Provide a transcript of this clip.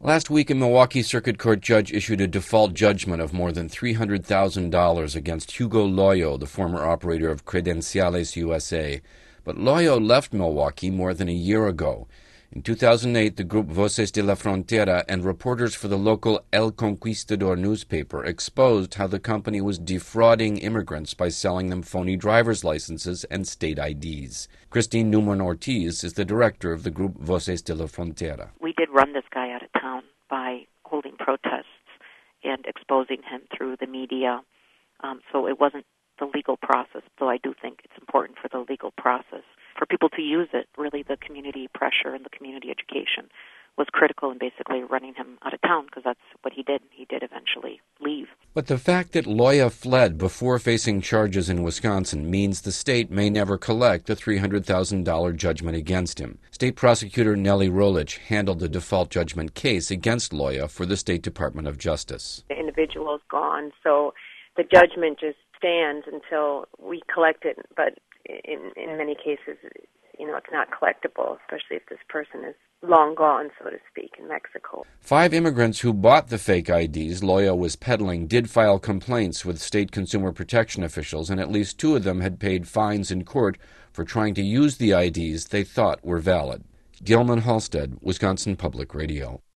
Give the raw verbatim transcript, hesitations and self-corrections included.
Last week, a Milwaukee Circuit Court judge issued a default judgment of more than three hundred thousand dollars against Hugo Loyo, the former operator of Credenciales U S A. But Loyo left Milwaukee more than a year ago. In two thousand eight, the group Voces de la Frontera and reporters for the local El Conquistador newspaper exposed how the company was defrauding immigrants by selling them phony driver's licenses and state I Ds. Christine Newman-Ortiz is the director of the group Voces de la Frontera. We did run this guy out of town by holding protests and exposing him through the media. Um, so it wasn't the legal process, though I do think it's important for the legal process. For people to use it, really the community pressure and the community education was critical in basically running him out of town, because that's what he did. He did eventually leave. But the fact that Loyo fled before facing charges in Wisconsin means the state may never collect the three hundred thousand dollars judgment against him. State prosecutor Nellie Rolich handled the default judgment case against Loyo for the State Department of Justice. The individual is gone, so the judgment just stands until we collect it, but in in many cases, you know, it's not collectible, especially if this person is long gone, so to speak, in Mexico. Five immigrants who bought the fake I Ds Loyo was peddling did file complaints with state consumer protection officials, and at least two of them had paid fines in court for trying to use the I Ds they thought were valid. Gilman Halstead, Wisconsin Public Radio.